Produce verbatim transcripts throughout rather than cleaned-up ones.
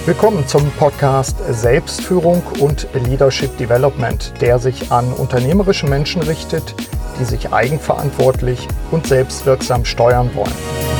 Willkommen zum Podcast Selbstführung und Leadership Development, der sich an unternehmerische Menschen richtet, die sich eigenverantwortlich und selbstwirksam steuern wollen.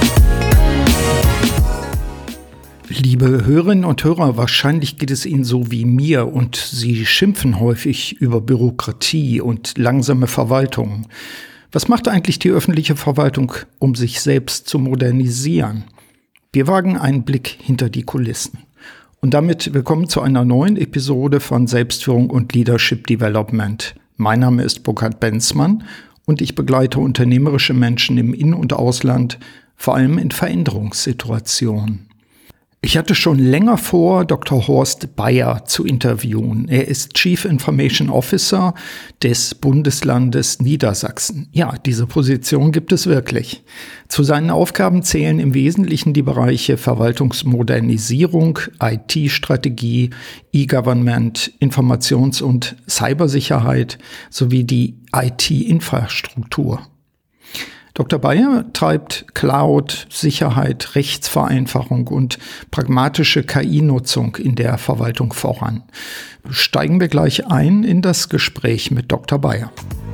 Liebe Hörerinnen und Hörer, wahrscheinlich geht es Ihnen so wie mir und Sie schimpfen häufig über Bürokratie und langsame Verwaltung. Was macht eigentlich die öffentliche Verwaltung, um sich selbst zu modernisieren? Wir wagen einen Blick hinter die Kulissen. Und damit willkommen zu einer neuen Episode von Selbstführung und Leadership Development. Mein Name ist Burkhard Benzmann und ich begleite unternehmerische Menschen im In- und Ausland, vor allem in Veränderungssituationen. Ich hatte schon länger vor, Doktor Horst Beyer zu interviewen. Er ist Chief Information Officer des Bundeslandes Niedersachsen. Ja, diese Position gibt es wirklich. Zu seinen Aufgaben zählen im Wesentlichen die Bereiche Verwaltungsmodernisierung, I T-Strategie, E-Government, Informations- und Cybersicherheit sowie die I T-Infrastruktur. Doktor Beyer treibt Cloud, Sicherheit, Rechtsvereinfachung und pragmatische K I-Nutzung in der Verwaltung voran. Steigen wir gleich ein in das Gespräch mit Doktor Beyer.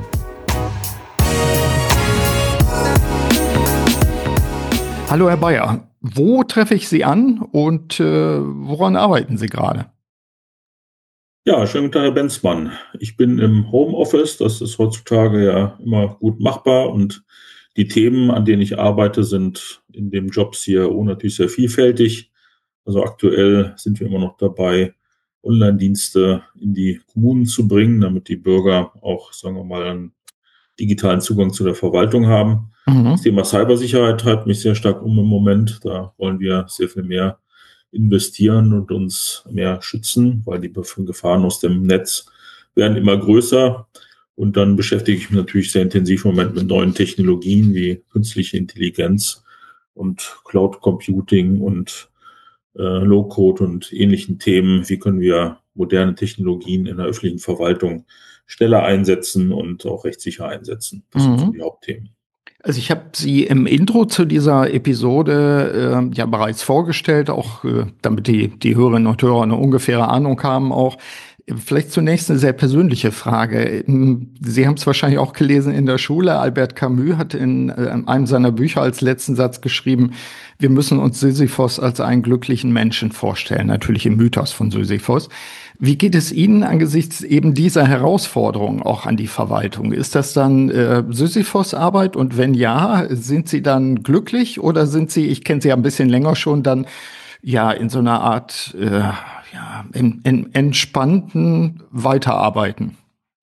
Hallo Herr Beyer, wo treffe ich Sie an und äh, woran arbeiten Sie gerade? Ja, schönen guten Tag, Herr Benzmann. Ich bin im Homeoffice, das ist heutzutage ja immer gut machbar und die Themen, an denen ich arbeite, sind in dem Jobs hier natürlich sehr vielfältig. Also aktuell sind wir immer noch dabei, Online-Dienste in die Kommunen zu bringen, damit die Bürger auch, sagen wir mal, einen digitalen Zugang zu der Verwaltung haben. Mhm. Das Thema Cybersicherheit treibt mich sehr stark um im Moment. Da wollen wir sehr viel mehr investieren und uns mehr schützen, weil die Gefahren aus dem Netz werden immer größer. Und dann beschäftige ich mich natürlich sehr intensiv im Moment mit neuen Technologien wie künstliche Intelligenz und Cloud Computing und äh, Low-Code und ähnlichen Themen. Wie können wir moderne Technologien in der öffentlichen Verwaltung schneller einsetzen und auch rechtssicher einsetzen? Das mhm. sind so die Hauptthemen. Also ich habe Sie im Intro zu dieser Episode äh, ja bereits vorgestellt, auch äh, damit die, die Hörerinnen und Hörer eine ungefähre Ahnung haben auch. Vielleicht zunächst eine sehr persönliche Frage. Sie haben es wahrscheinlich auch gelesen in der Schule. Albert Camus hat in einem seiner Bücher als letzten Satz geschrieben, wir müssen uns Sisyphos als einen glücklichen Menschen vorstellen, natürlich im Mythos von Sisyphos. Wie geht es Ihnen angesichts eben dieser Herausforderung auch an die Verwaltung? Ist das dann äh, Sisyphos-Arbeit? Und wenn ja, sind Sie dann glücklich oder sind Sie, ich kenne Sie ja ein bisschen länger schon, dann ja in so einer Art äh, ja, in, in entspannten Weiterarbeiten?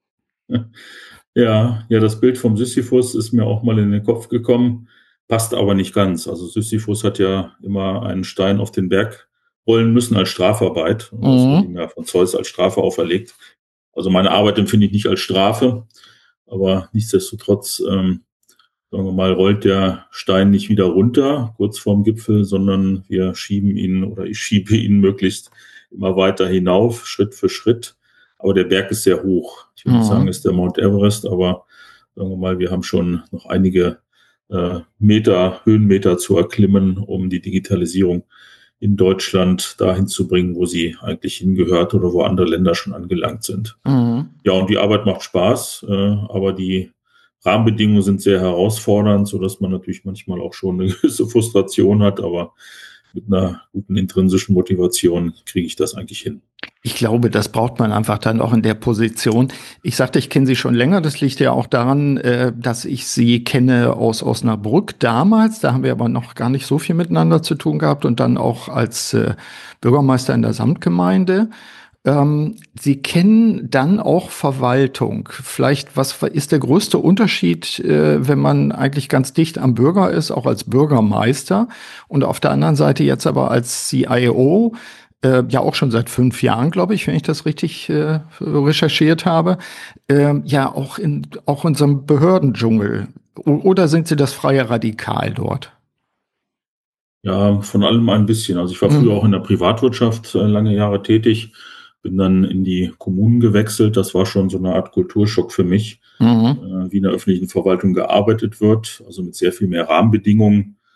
Ja, ja, das Bild vom Sisyphus ist mir auch mal in den Kopf gekommen, passt aber nicht ganz. Also Sisyphus hat ja immer einen Stein auf den Berg rollen müssen als Strafarbeit. Und das mhm. wurde ihm ja von Zeus als Strafe auferlegt. Also meine Arbeit empfinde ich nicht als Strafe, aber nichtsdestotrotz, ähm, sagen wir mal, rollt der Stein nicht wieder runter, kurz vorm Gipfel, sondern wir schieben ihn oder ich schiebe ihn möglichst immer weiter hinauf, Schritt für Schritt. Aber der Berg ist sehr hoch. Ich will nicht mhm. sagen, es ist der Mount Everest, aber sagen wir mal, wir haben schon noch einige äh, Meter, Höhenmeter zu erklimmen, um die Digitalisierung in Deutschland dahin zu bringen, wo sie eigentlich hingehört oder wo andere Länder schon angelangt sind. Mhm. Ja, und die Arbeit macht Spaß, äh, aber die Rahmenbedingungen sind sehr herausfordernd, sodass man natürlich manchmal auch schon eine gewisse Frustration hat, aber mit einer guten intrinsischen Motivation kriege ich das eigentlich hin. Ich glaube, das braucht man einfach dann auch in der Position. Ich sagte, ich kenne Sie schon länger. Das liegt ja auch daran, dass ich Sie kenne aus Osnabrück damals. Da haben wir aber noch gar nicht so viel miteinander zu tun gehabt und dann auch als Bürgermeister in der Samtgemeinde. Sie kennen dann auch Verwaltung. Vielleicht, was ist der größte Unterschied, wenn man eigentlich ganz dicht am Bürger ist, auch als Bürgermeister und auf der anderen Seite jetzt aber als C I O, äh, ja auch schon seit fünf Jahren, glaube ich, wenn ich das richtig äh, recherchiert habe, äh, ja auch in auch in unserem Behördendschungel. O- oder sind Sie das freie Radikal dort? Ja, von allem ein bisschen. Also ich war früher Mhm. auch in der Privatwirtschaft äh, lange Jahre tätig, bin dann in die Kommunen gewechselt. Das war schon so eine Art Kulturschock für mich, Mhm. äh, wie in der öffentlichen Verwaltung gearbeitet wird, also mit sehr viel mehr Rahmenbedingungen,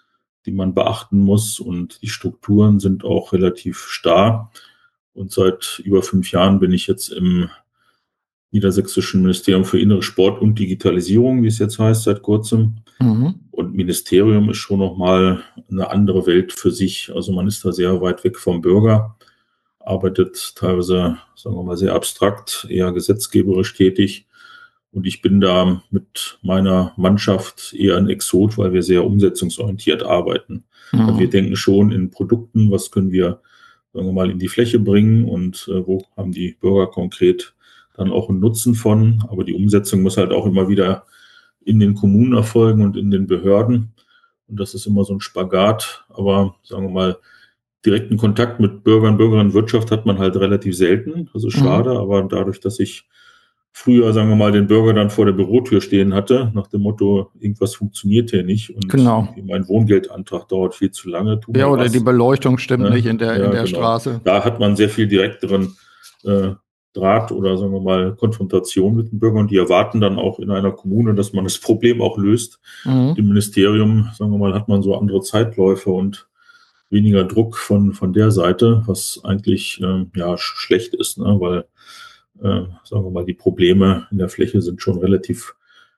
die man beachten muss. Und die Strukturen sind auch relativ starr. Und seit über fünf Jahren bin ich jetzt im Niedersächsischen Ministerium für Innere Sport und Digitalisierung, wie es jetzt heißt, seit kurzem. Mhm. Und Ministerium ist schon nochmal eine andere Welt für sich. Also man ist da sehr weit weg vom Bürger, arbeitet teilweise, sagen wir mal, sehr abstrakt, eher gesetzgeberisch tätig. Und ich bin da mit meiner Mannschaft eher ein Exot, weil wir sehr umsetzungsorientiert arbeiten. Mhm. Also wir denken schon in Produkten, was können wir, sagen wir mal, in die Fläche bringen und äh, wo haben die Bürger konkret dann auch einen Nutzen von. Aber die Umsetzung muss halt auch immer wieder in den Kommunen erfolgen und in den Behörden. Und das ist immer so ein Spagat. Aber sagen wir mal, direkten Kontakt mit Bürgern, Bürgerinnen, Wirtschaft hat man halt relativ selten. Das ist schade, mhm. aber dadurch, dass ich früher, sagen wir mal, den Bürger dann vor der Bürotür stehen hatte, nach dem Motto, irgendwas funktioniert hier nicht und genau. mein Wohngeldantrag dauert viel zu lange. Ja, oder was. Die Beleuchtung stimmt ja, nicht in der, ja, in der genau. Straße. Da hat man sehr viel direkteren äh, Draht oder sagen wir mal Konfrontation mit den Bürgern. Die erwarten dann auch in einer Kommune, dass man das Problem auch löst. Mhm. Im Ministerium, sagen wir mal, hat man so andere Zeitläufe und weniger Druck von, von der Seite, was eigentlich äh, ja schlecht ist, ne? Weil, äh, sagen wir mal, die Probleme in der Fläche sind schon relativ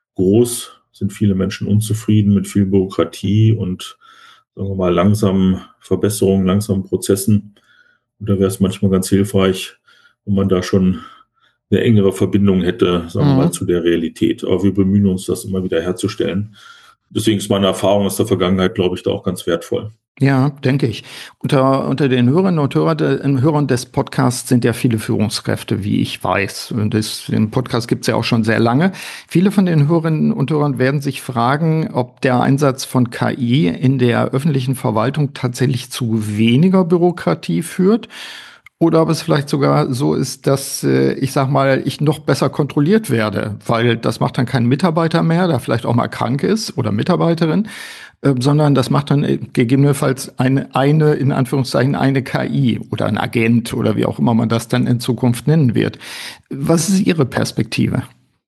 groß, sind viele Menschen unzufrieden mit viel Bürokratie und, sagen wir mal, langsamen Verbesserungen, langsamen Prozessen. Und da wäre es manchmal ganz hilfreich, wenn man da schon eine engere Verbindung hätte, sagen wir mhm. mal, zu der Realität. Aber wir bemühen uns, das immer wieder herzustellen. Deswegen ist meine Erfahrung aus der Vergangenheit, glaube ich, da auch ganz wertvoll. Ja, denke ich. Unter, unter den Hörerinnen und Hörer, de, Hörern des Podcasts sind ja viele Führungskräfte, wie ich weiß. Und das, den Podcast gibt es ja auch schon sehr lange. Viele von den Hörerinnen und Hörern werden sich fragen, ob der Einsatz von K I in der öffentlichen Verwaltung tatsächlich zu weniger Bürokratie führt. Oder ob es vielleicht sogar so ist, dass, äh, ich sag mal, ich noch besser kontrolliert werde, weil das macht dann kein Mitarbeiter mehr, der vielleicht auch mal krank ist oder Mitarbeiterin, äh, sondern das macht dann gegebenenfalls eine, eine, in Anführungszeichen, eine K I oder ein Agent oder wie auch immer man das dann in Zukunft nennen wird. Was ist Ihre Perspektive?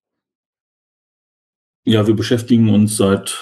Ja, wir beschäftigen uns seit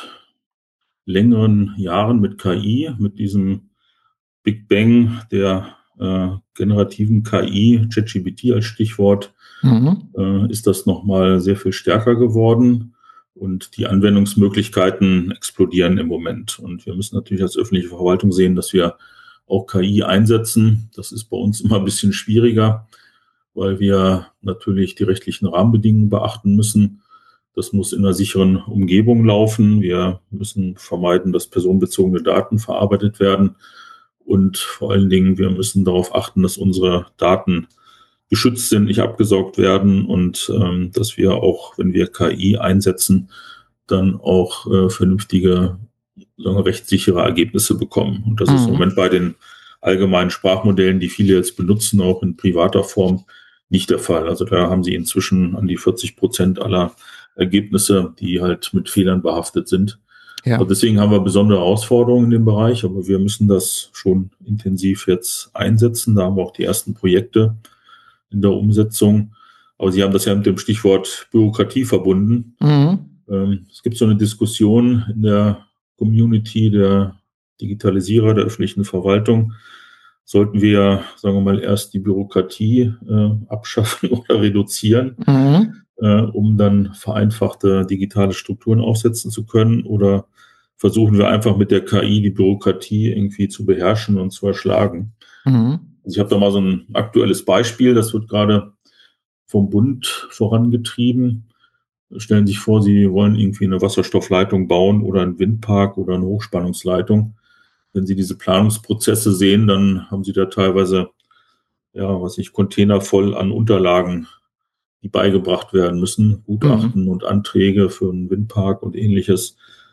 längeren Jahren mit K I, mit diesem Big Bang der Äh, generativen K I, ChatGPT als Stichwort, mhm. äh, ist das nochmal sehr viel stärker geworden und die Anwendungsmöglichkeiten explodieren im Moment. Und wir müssen natürlich als öffentliche Verwaltung sehen, dass wir auch K I einsetzen. Das ist bei uns immer ein bisschen schwieriger, weil wir natürlich die rechtlichen Rahmenbedingungen beachten müssen. Das muss in einer sicheren Umgebung laufen. Wir müssen vermeiden, dass personenbezogene Daten verarbeitet werden. Und vor allen Dingen, wir müssen darauf achten, dass unsere Daten geschützt sind, nicht abgesaugt werden und ähm, dass wir auch, wenn wir K I einsetzen, dann auch äh, vernünftige, sagen wir, rechtssichere Ergebnisse bekommen. Und das mhm. ist im Moment bei den allgemeinen Sprachmodellen, die viele jetzt benutzen, auch in privater Form, nicht der Fall. Also da haben sie inzwischen an die vierzig Prozent aller Ergebnisse, die halt mit Fehlern behaftet sind. Ja. Also deswegen haben wir besondere Herausforderungen in dem Bereich, aber wir müssen das schon intensiv jetzt einsetzen. Da haben wir auch die ersten Projekte in der Umsetzung. Aber Sie haben das ja mit dem Stichwort Bürokratie verbunden. Mhm. Ähm, es gibt so eine Diskussion in der Community der Digitalisierer der öffentlichen Verwaltung. Sollten wir, sagen wir mal, erst die Bürokratie äh, abschaffen oder reduzieren? Mhm. um dann vereinfachte digitale Strukturen aufsetzen zu können? Oder versuchen wir einfach mit der K I die Bürokratie irgendwie zu beherrschen und zu erschlagen? Mhm. Also ich habe da mal so ein aktuelles Beispiel, das wird gerade vom Bund vorangetrieben. Stellen Sie sich vor, Sie wollen irgendwie eine Wasserstoffleitung bauen oder einen Windpark oder eine Hochspannungsleitung. Wenn Sie diese Planungsprozesse sehen, dann haben Sie da teilweise, ja, was ich, Container voll an Unterlagen, die beigebracht werden müssen, Gutachten mhm. und Anträge für einen Windpark und ähnliches.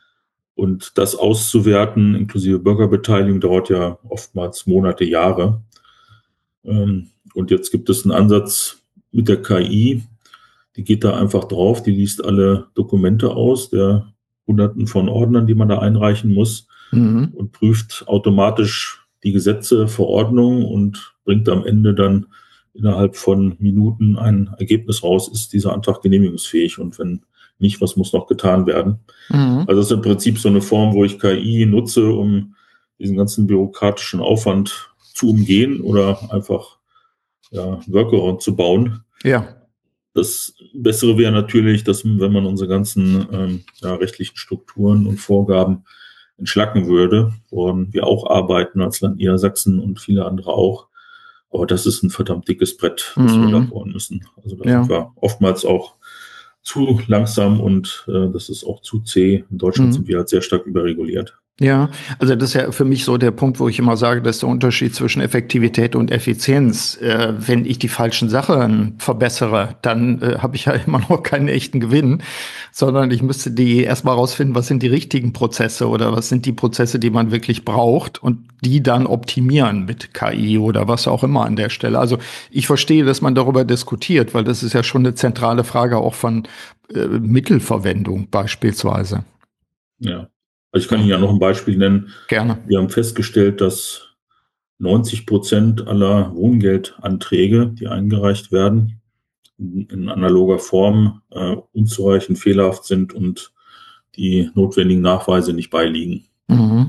Und das auszuwerten, inklusive Bürgerbeteiligung, dauert ja oftmals Monate, Jahre. Und jetzt gibt es einen Ansatz mit der K I, die geht da einfach drauf, die liest alle Dokumente aus, der Hunderten von Ordnern, die man da einreichen muss, mhm. und prüft automatisch die Gesetze, Verordnungen und bringt am Ende dann innerhalb von Minuten ein Ergebnis raus, ist dieser Antrag genehmigungsfähig und wenn nicht, was muss noch getan werden? Mhm. Also das ist im Prinzip so eine Form, wo ich K I nutze, um diesen ganzen bürokratischen Aufwand zu umgehen oder einfach ja, Workaround zu bauen. Ja. Das Bessere wäre natürlich, dass, wenn man unsere ganzen ähm, ja, rechtlichen Strukturen und Vorgaben entschlacken würde, woran wir auch arbeiten als Land Niedersachsen und viele andere auch. Aber das ist ein verdammt dickes Brett, das mhm. wir da bohren müssen. Also da ja. sind wir oftmals auch zu langsam und äh, das ist auch zu zäh. In Deutschland mhm. sind wir halt sehr stark überreguliert. Ja, also das ist ja für mich so der Punkt, wo ich immer sage, dass der Unterschied zwischen Effektivität und Effizienz, äh, wenn ich die falschen Sachen verbessere, dann äh, habe ich ja immer noch keinen echten Gewinn, sondern ich müsste die erstmal rausfinden, was sind die richtigen Prozesse oder was sind die Prozesse, die man wirklich braucht und die dann optimieren mit K I oder was auch immer an der Stelle. Also ich verstehe, dass man darüber diskutiert, weil das ist ja schon eine zentrale Frage auch von äh, Mittelverwendung beispielsweise. Ja. Also ich kann Ihnen ja noch ein Beispiel nennen. Gerne. Wir haben festgestellt, dass neunzig Prozent aller Wohngeldanträge, die eingereicht werden, in, in analoger Form äh, unzureichend, fehlerhaft sind und die notwendigen Nachweise nicht beiliegen. Mhm.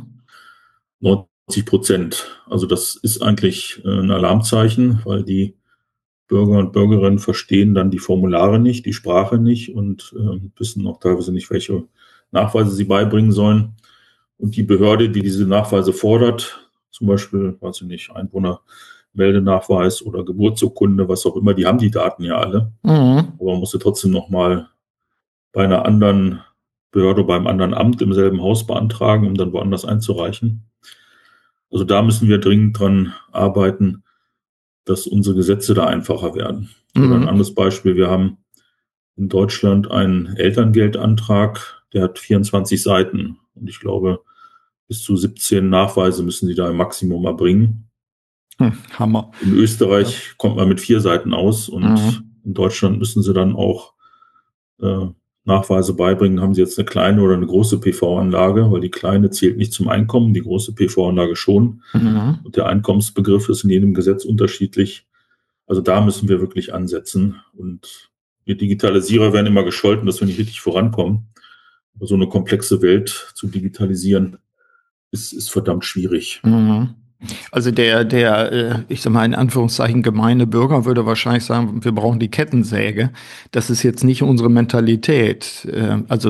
neunzig Prozent. Also das ist eigentlich äh, ein Alarmzeichen, weil die Bürger und Bürgerinnen verstehen dann die Formulare nicht, die Sprache nicht und äh, wissen auch teilweise nicht, welche Nachweise sie beibringen sollen. Und die Behörde, die diese Nachweise fordert, zum Beispiel, weiß ich nicht, Einwohnermeldenachweis oder Geburtsurkunde, was auch immer, die haben die Daten ja alle. Mhm. Aber man muss sie trotzdem nochmal bei einer anderen Behörde, beim anderen Amt im selben Haus beantragen, um dann woanders einzureichen. Also da müssen wir dringend dran arbeiten, dass unsere Gesetze da einfacher werden. Mhm. Oder ein anderes Beispiel, wir haben in Deutschland einen Elterngeldantrag, der hat vierundzwanzig Seiten. Und ich glaube, bis zu siebzehn Nachweise müssen sie da im Maximum erbringen. Hm, Hammer. In Österreich ja. kommt man mit vier Seiten aus und mhm. in Deutschland müssen sie dann auch äh, Nachweise beibringen. Haben sie jetzt eine kleine oder eine große P V-Anlage, weil die kleine zählt nicht zum Einkommen, die große P V-Anlage schon. Mhm. Und der Einkommensbegriff ist in jedem Gesetz unterschiedlich. Also da müssen wir wirklich ansetzen. Und wir Digitalisierer werden immer gescholten, dass wir nicht richtig vorankommen. Aber so eine komplexe Welt zu digitalisieren, ist, ist verdammt schwierig. Mhm. Also der, der, ich sag mal in Anführungszeichen gemeine Bürger würde wahrscheinlich sagen, wir brauchen die Kettensäge. Das ist jetzt nicht unsere Mentalität. Also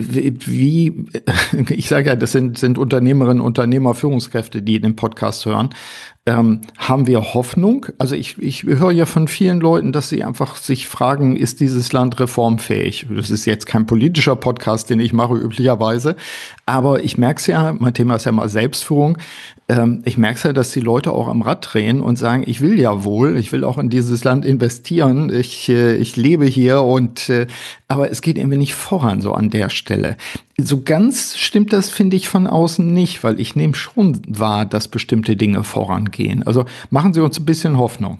wie, ich sage ja, das sind, sind Unternehmerinnen, Unternehmer, Führungskräfte, die den Podcast hören. Ähm, haben wir Hoffnung? Also ich, ich höre ja von vielen Leuten, dass sie einfach sich fragen, ist dieses Land reformfähig? Das ist jetzt kein politischer Podcast, den ich mache üblicherweise, aber ich merke es ja, mein Thema ist ja mal Selbstführung, ähm, ich merke es ja, dass die Leute auch am Rad drehen und sagen, ich will ja wohl, ich will auch in dieses Land investieren, ich, äh, ich lebe hier und äh, aber es geht irgendwie nicht voran so an der Stelle. So ganz stimmt das, finde ich, von außen nicht, weil ich nehme schon wahr, dass bestimmte Dinge vorangehen. Also machen Sie uns ein bisschen Hoffnung.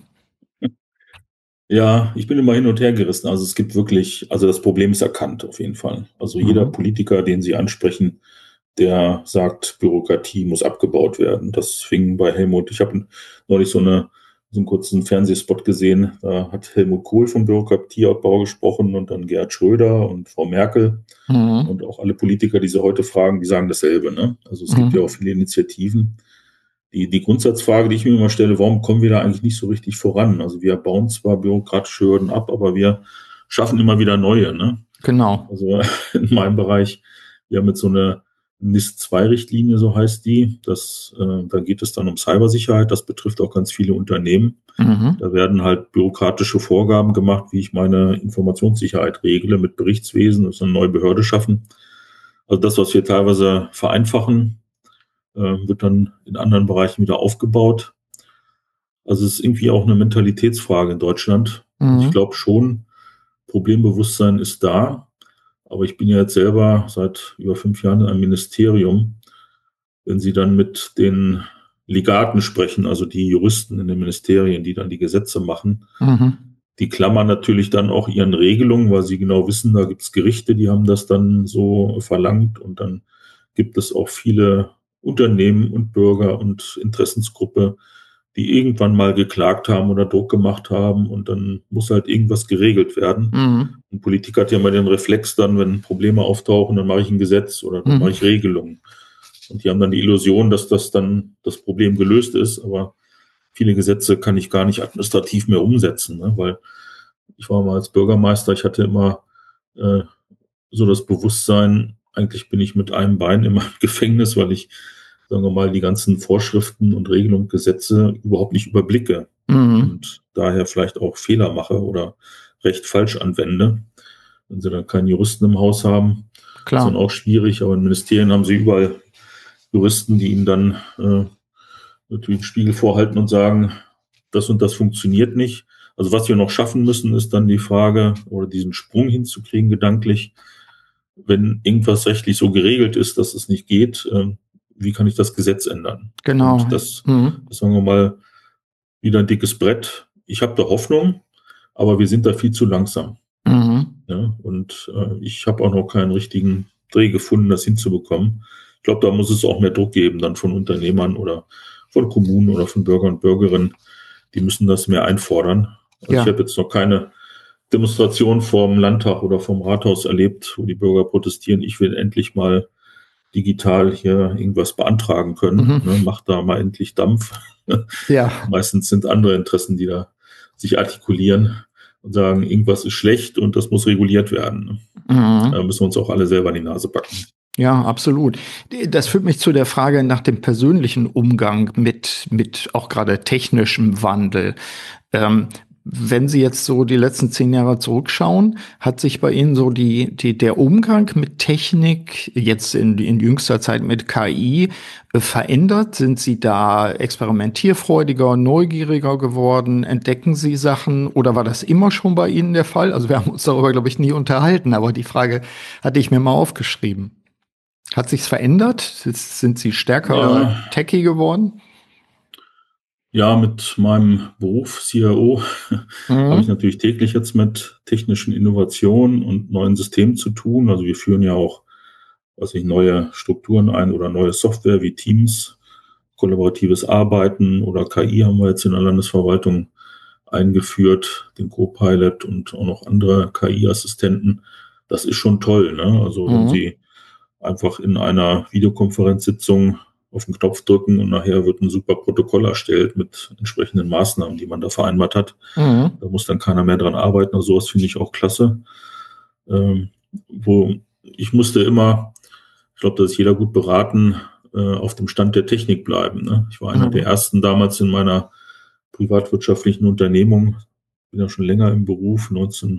Ja, ich bin immer hin und her gerissen. Also es gibt wirklich, also das Problem ist erkannt auf jeden Fall. Also mhm. jeder Politiker, den Sie ansprechen, der sagt, Bürokratie muss abgebaut werden. Das fing bei Helmut, ich habe neulich so eine so einen kurzen Fernsehspot gesehen, da hat Helmut Kohl vom Bürokratieabbau gesprochen und dann Gerhard Schröder und Frau Merkel mhm. und auch alle Politiker, die sie heute fragen, die sagen dasselbe. Ne? Also es mhm. gibt ja auch viele Initiativen. Die, die Grundsatzfrage, die ich mir immer stelle, warum kommen wir da eigentlich nicht so richtig voran? Also wir bauen zwar bürokratische Hürden ab, aber wir schaffen immer wieder neue. Ne? Genau. Also in meinem Bereich, wir haben jetzt so eine N I S zwei Richtlinie, so heißt die. Das, äh, da geht es dann um Cybersicherheit. Das betrifft auch ganz viele Unternehmen. Mhm. Da werden halt bürokratische Vorgaben gemacht, wie ich meine Informationssicherheit regle mit Berichtswesen, also eine neue Behörde schaffen. Also das, was wir teilweise vereinfachen, äh, wird dann in anderen Bereichen wieder aufgebaut. Also es ist irgendwie auch eine Mentalitätsfrage in Deutschland. Mhm. Ich glaube schon, Problembewusstsein ist da. Aber ich bin ja jetzt selber seit über fünf Jahren in einem Ministerium. Wenn Sie dann mit den Legaten sprechen, also die Juristen in den Ministerien, die dann die Gesetze machen, mhm. die klammern natürlich dann auch ihren Regelungen, weil sie genau wissen, da gibt es Gerichte, die haben das dann so verlangt. Und dann gibt es auch viele Unternehmen und Bürger und Interessensgruppe, die irgendwann mal geklagt haben oder Druck gemacht haben und dann muss halt irgendwas geregelt werden. Mhm. Und Politik hat ja mal den Reflex dann, wenn Probleme auftauchen, dann mache ich ein Gesetz oder dann mhm. mache ich Regelungen. Und die haben dann die Illusion, dass das dann das Problem gelöst ist. Aber viele Gesetze kann ich gar nicht administrativ mehr umsetzen, ne? Weil ich war mal als Bürgermeister, ich hatte immer äh, so das Bewusstsein, eigentlich bin ich mit einem Bein immer im Gefängnis, weil ich, sagen wir mal, die ganzen Vorschriften und Regelungen, Gesetze überhaupt nicht überblicke Mhm. und daher vielleicht auch Fehler mache oder recht falsch anwende. Wenn sie dann keinen Juristen im Haus haben, Klar. ist dann auch schwierig, aber in Ministerien haben sie überall Juristen, die ihnen dann äh, natürlich den Spiegel vorhalten und sagen, das und das funktioniert nicht. Also was wir noch schaffen müssen, ist dann die Frage, oder diesen Sprung hinzukriegen gedanklich, wenn irgendwas rechtlich so geregelt ist, dass es nicht geht, äh, wie kann ich das Gesetz ändern? Genau. Und das, Mhm. das sagen wir mal, wieder ein dickes Brett. Ich habe da Hoffnung, aber wir sind da viel zu langsam. Mhm. Ja, und äh, ich habe auch noch keinen richtigen Dreh gefunden, das hinzubekommen. Ich glaube, da muss es auch mehr Druck geben, dann von Unternehmern oder von Kommunen oder von Bürgern und Bürgerinnen. Die müssen das mehr einfordern. Also Ja. ich habe jetzt noch keine Demonstration vorm Landtag oder vom Rathaus erlebt, wo die Bürger protestieren, ich will endlich mal digital hier irgendwas beantragen können. Mhm. Ne, macht da mal endlich Dampf. Ja. Meistens sind andere Interessen, die da sich artikulieren und sagen, irgendwas ist schlecht und das muss reguliert werden. Mhm. Da müssen wir uns auch alle selber in die Nase packen. Ja, absolut. Das führt mich zu der Frage nach dem persönlichen Umgang mit, mit auch gerade technischem Wandel. Ähm, wenn Sie jetzt so die letzten zehn Jahre zurückschauen, hat sich bei Ihnen so die, die, der Umgang mit Technik, jetzt in, in jüngster Zeit mit K I, äh, verändert? Sind Sie da experimentierfreudiger, neugieriger geworden? Entdecken Sie Sachen? Oder war das immer schon bei Ihnen der Fall? Also wir haben uns darüber, glaube ich, nie unterhalten, aber die Frage hatte ich mir mal aufgeschrieben. Hat sich's verändert? Sind Sie stärker Ja. techy geworden? Ja, mit meinem Beruf C I O Mhm. habe ich natürlich täglich jetzt mit technischen Innovationen und neuen Systemen zu tun. Also wir führen ja auch, weiß ich, neue Strukturen ein oder neue Software wie Teams, kollaboratives Arbeiten oder K I haben wir jetzt in der Landesverwaltung eingeführt, den Copilot und auch noch andere K I-Assistenten. Das ist schon toll, ne? Also wenn Mhm. Sie einfach in einer Videokonferenzsitzung auf den Knopf drücken und nachher wird ein super Protokoll erstellt mit entsprechenden Maßnahmen, die man da vereinbart hat. Mhm. Da muss dann keiner mehr dran arbeiten. Also sowas finde ich auch klasse. Ähm, wo ich musste immer, ich glaube, da ist jeder gut beraten, äh, auf dem Stand der Technik bleiben. Ne? Ich war einer Mhm. der ersten damals in meiner privatwirtschaftlichen Unternehmung, bin ja schon länger im Beruf,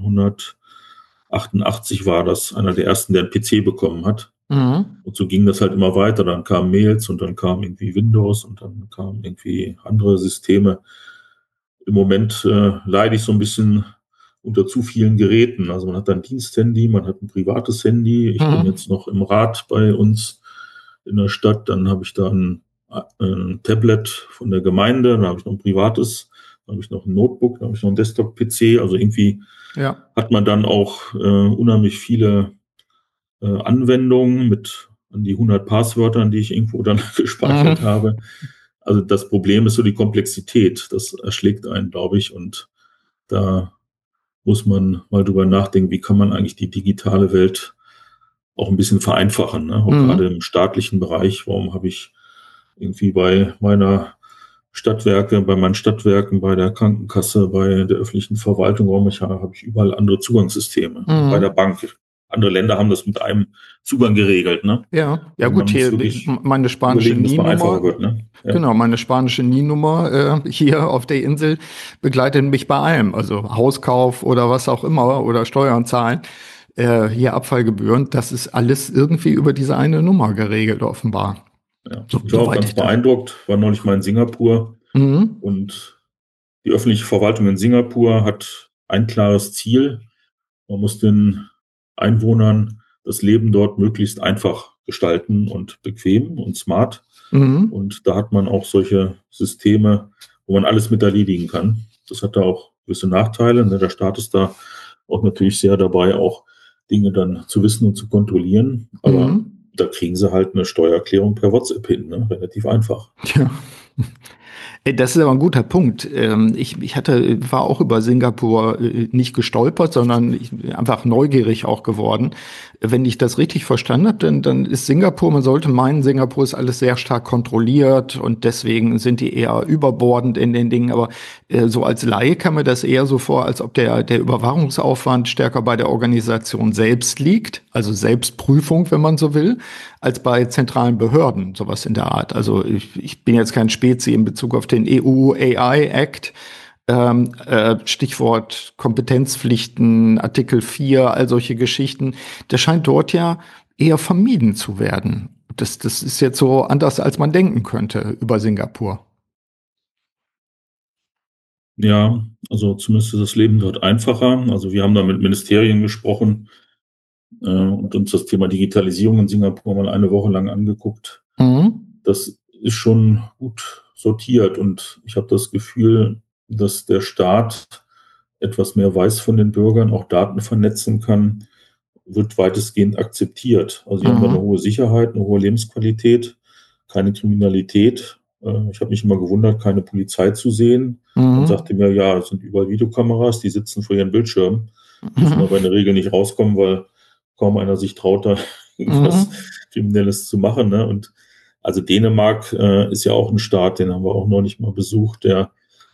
neunzehnhundertachtundachtzig war das, einer der ersten, der einen P C bekommen hat. Mhm. Und so ging das halt immer weiter. Dann kamen Mails und dann kam irgendwie Windows und dann kamen irgendwie andere Systeme. Im Moment äh, leide ich so ein bisschen unter zu vielen Geräten. Also man hat ein Diensthandy, man hat ein privates Handy. Ich Mhm. bin jetzt noch im Rat bei uns in der Stadt. Dann habe ich da ein, ein Tablet von der Gemeinde, dann habe ich noch ein privates, dann habe ich noch ein Notebook, dann habe ich noch einen Desktop-P C. Also irgendwie Ja. hat man dann auch äh, unheimlich viele äh, Anwendungen mit an die hundert Passwörtern, die ich irgendwo dann gespeichert Mhm. habe. Also das Problem ist so die Komplexität. Das erschlägt einen, glaube ich. Und da muss man mal drüber nachdenken, wie kann man eigentlich die digitale Welt auch ein bisschen vereinfachen. Ne? Auch Mhm. gerade im staatlichen Bereich. Warum habe ich irgendwie bei meiner Stadtwerke, bei meinen Stadtwerken, bei der Krankenkasse, bei der öffentlichen Verwaltung, warum ich, habe ich überall andere Zugangssysteme. Mhm. Bei der Bank. Andere Länder haben das mit einem Zugang geregelt, ne? Ja, ja Also gut, man muss hier wirklich meine spanische überlegen, dass man einfacher NIE-Nummer, wird, ne? Ja. genau, meine spanische NIE-Nummer äh, hier auf der Insel begleitet mich bei allem, also Hauskauf oder was auch immer oder Steuern zahlen, äh, hier Abfallgebühren, das ist alles irgendwie über diese eine Nummer geregelt offenbar. Ja. So, Ich war auch soweit ganz ich das. beeindruckt, war neulich mal in Singapur Mhm. und die öffentliche Verwaltung in Singapur hat ein klares Ziel. Man muss den Einwohnern das Leben dort möglichst einfach gestalten und bequem und smart. Mhm. Und da hat man auch solche Systeme, wo man alles mit erledigen kann. Das hat da auch gewisse Nachteile. Ne? Der Staat ist da auch natürlich sehr dabei, auch Dinge dann zu wissen und zu kontrollieren. Aber Mhm. da kriegen sie halt eine Steuererklärung per WhatsApp hin, ne? Relativ einfach. Ja. Äh, Das ist aber ein guter Punkt. Ähm, Ich, ich hatte, war auch über Singapur äh, nicht gestolpert, sondern ich, einfach neugierig auch geworden. Wenn ich das richtig verstanden habe, dann, dann ist Singapur, man sollte meinen, Singapur ist alles sehr stark kontrolliert und deswegen sind die eher überbordend in den Dingen. Aber äh, so als Laie kam mir das eher so vor, als ob der, der Überwachungsaufwand stärker bei der Organisation selbst liegt, also Selbstprüfung, wenn man so will, als bei zentralen Behörden, sowas in der Art. Also ich, ich bin jetzt kein Spezi in Bezug auf den E U A I Act, ähm, äh, Stichwort Kompetenzpflichten, Artikel vier, all solche Geschichten. Das scheint dort ja eher vermieden zu werden. Das, das ist jetzt so anders, als man denken könnte über Singapur. Ja, also zumindest ist das Leben dort einfacher. Also wir haben da mit Ministerien gesprochen äh, und uns das Thema Digitalisierung in Singapur mal eine Woche lang angeguckt. Mhm. Das ist schon gut sortiert und ich habe das Gefühl, dass der Staat etwas mehr weiß von den Bürgern, auch Daten vernetzen kann, wird weitestgehend akzeptiert. Also sie haben da eine Mhm. hohe Sicherheit, eine hohe Lebensqualität, keine Kriminalität. Äh, Ich habe mich immer gewundert, keine Polizei zu sehen. Man Mhm. sagte mir, ja, es sind überall Videokameras, die sitzen vor ihren Bildschirmen, dürfen Mhm. aber in der Regel nicht rauskommen, weil kaum einer sich traut, da irgendwas Mhm. Kriminelles zu machen. Ne? Und also Dänemark äh, ist ja auch ein Staat, den haben wir auch neulich mal besucht, der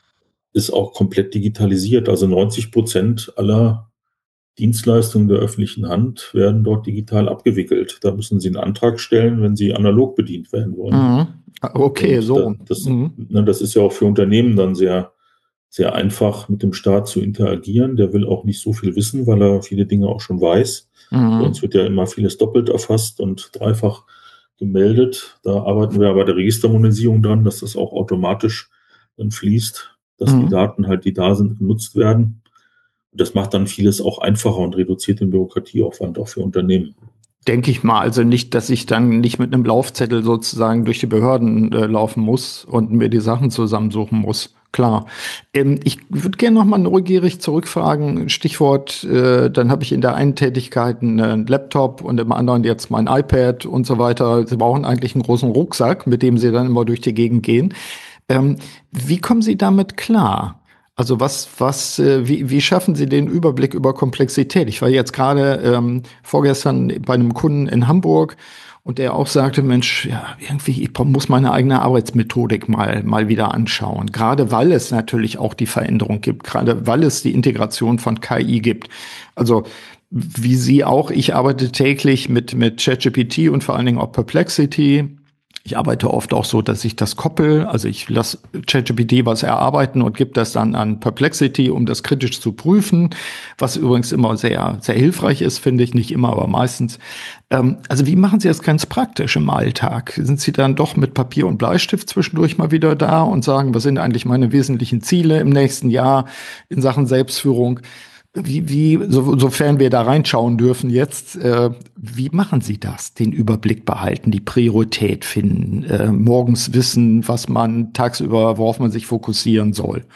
ist auch komplett digitalisiert. Also neunzig Prozent aller Dienstleistungen der öffentlichen Hand werden dort digital abgewickelt. Da müssen Sie einen Antrag stellen, wenn Sie analog bedient werden wollen. Mhm. Okay, Und da, so. das, Mhm. ne, das ist ja auch für Unternehmen dann sehr, sehr einfach, mit dem Staat zu interagieren. Der will auch nicht so viel wissen, weil er viele Dinge auch schon weiß. Bei uns Mhm. wird ja immer vieles doppelt erfasst und dreifach gemeldet. Da arbeiten wir bei der Registermodernisierung dran, dass das auch automatisch dann fließt, dass die Mhm. Daten halt, die da sind, genutzt werden. Das macht dann vieles auch einfacher und reduziert den Bürokratieaufwand auch für Unternehmen. Denke ich mal, also nicht, dass ich dann nicht mit einem Laufzettel sozusagen durch die Behörden äh, laufen muss und mir die Sachen zusammensuchen muss. Klar. Ähm, ich würde gerne noch mal neugierig zurückfragen. Stichwort, äh, dann habe ich in der einen Tätigkeit einen Laptop und im anderen jetzt mein iPad und so weiter. Sie brauchen eigentlich einen großen Rucksack, mit dem Sie dann immer durch die Gegend gehen. Ähm, Wie kommen Sie damit klar? Also was, was, äh, wie, wie schaffen Sie den Überblick über Komplexität? Ich war jetzt gerade ähm, vorgestern bei einem Kunden in Hamburg und der auch sagte, Mensch, ja, irgendwie, ich muss meine eigene Arbeitsmethodik mal, mal wieder anschauen. Gerade weil es natürlich auch die Veränderung gibt, gerade weil es die Integration von K I gibt. Also wie Sie auch, ich arbeite täglich mit, mit ChatGPT und vor allen Dingen auch Perplexity. Ich arbeite oft auch so, dass ich das koppel. Also ich lasse ChatGPT was erarbeiten und gebe das dann an Perplexity, um das kritisch zu prüfen, was übrigens immer sehr, sehr hilfreich ist, finde ich. Nicht immer, aber meistens. Ähm, also wie machen Sie das ganz praktisch im Alltag? Sind Sie dann doch mit Papier und Bleistift zwischendurch mal wieder da und sagen, was sind eigentlich meine wesentlichen Ziele im nächsten Jahr in Sachen Selbstführung? Wie, wie, so, sofern wir da reinschauen dürfen jetzt, äh, wie machen Sie das? Den Überblick behalten, die Priorität finden, äh, morgens wissen, was man tagsüber, worauf man sich fokussieren soll.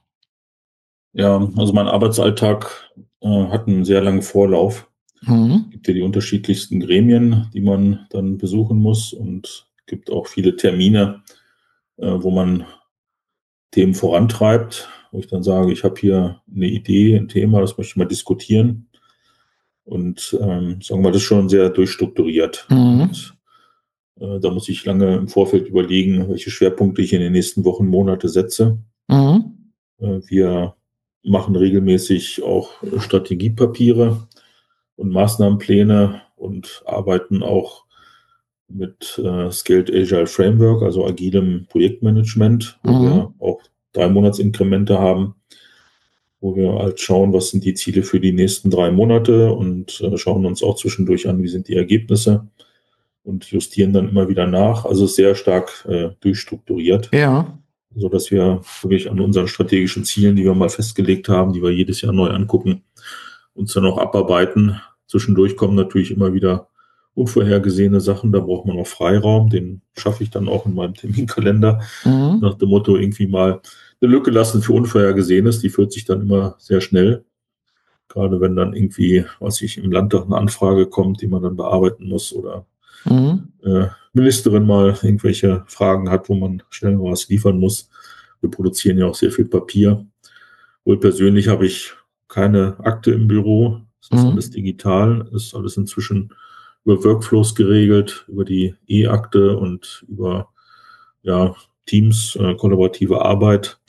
Ja, also mein Arbeitsalltag äh, hat einen sehr langen Vorlauf. Es Mhm. gibt ja die unterschiedlichsten Gremien, die man dann besuchen muss und es gibt auch viele Termine, äh, wo man Themen vorantreibt, wo ich dann sage, ich habe hier eine Idee, ein Thema, das möchte ich mal diskutieren. Und ähm, sagen wir mal, das ist schon sehr durchstrukturiert. Mhm. Und äh, da muss ich lange im Vorfeld überlegen, welche Schwerpunkte ich in den nächsten Wochen, Monate setze. Mhm. Äh, wir machen regelmäßig auch Strategiepapiere und Maßnahmenpläne und arbeiten auch mit äh, Scaled Agile Framework, also agilem Projektmanagement, wo wir Mhm. auch drei Monats-Inkremente haben, wo wir halt schauen, was sind die Ziele für die nächsten drei Monate und äh, schauen uns auch zwischendurch an, wie sind die Ergebnisse und justieren dann immer wieder nach. Also sehr stark äh, durchstrukturiert, Ja. so dass wir wirklich an unseren strategischen Zielen, die wir mal festgelegt haben, die wir jedes Jahr neu angucken, uns dann auch abarbeiten. Zwischendurch kommen natürlich immer wieder unvorhergesehene Sachen, da braucht man auch Freiraum, den schaffe ich dann auch in meinem Terminkalender, nach Mhm. dem Motto irgendwie mal eine Lücke lassen für Unvorhergesehenes, die führt sich dann immer sehr schnell, gerade wenn dann irgendwie, was ich im Landtag eine Anfrage kommt, die man dann bearbeiten muss oder Mhm. äh, Ministerin mal irgendwelche Fragen hat, wo man schnell mal was liefern muss. Wir produzieren ja auch sehr viel Papier. Wohl persönlich habe ich keine Akte im Büro. Es ist alles Mhm. digital, es ist alles inzwischen über Workflows geregelt, über die E-Akte und über ja, Teams, äh, kollaborative Arbeit.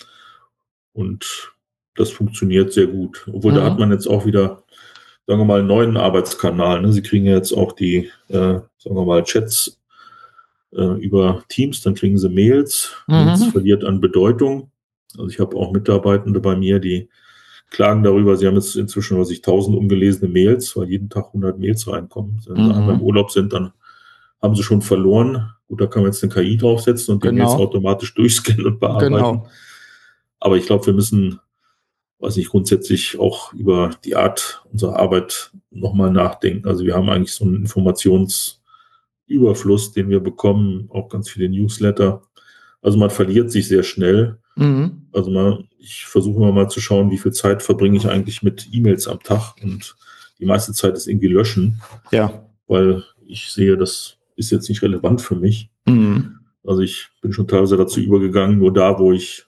Und das funktioniert sehr gut. Obwohl da hat Mhm. man jetzt auch wieder, sagen wir mal, einen neuen Arbeitskanal. Ne? Sie kriegen ja jetzt auch die, äh, sagen wir mal, Chats äh, über Teams, dann kriegen sie Mails. Mails Mhm. verliert an Bedeutung. Also ich habe auch Mitarbeitende bei mir, die klagen darüber, sie haben jetzt inzwischen, was ich, tausend ungelesene Mails, weil jeden Tag hundert Mails reinkommen. Wenn sie einmal im Mhm. Urlaub sind, dann haben sie schon verloren. Gut, da kann man jetzt eine K I draufsetzen und die Mails Genau. automatisch durchscannen und bearbeiten. Genau. Aber ich glaube, wir müssen, weiß nicht, grundsätzlich auch über die Art unserer Arbeit nochmal nachdenken. Also wir haben eigentlich so einen Informationsüberfluss, den wir bekommen, auch ganz viele Newsletter. Also man verliert sich sehr schnell. Mhm. Also mal, ich versuche immer mal zu schauen, wie viel Zeit verbringe ich eigentlich mit E-Mails am Tag, und die meiste Zeit ist irgendwie löschen, Ja. weil ich sehe, das ist jetzt nicht relevant für mich. Mhm. Also ich bin schon teilweise dazu übergegangen, nur da, wo ich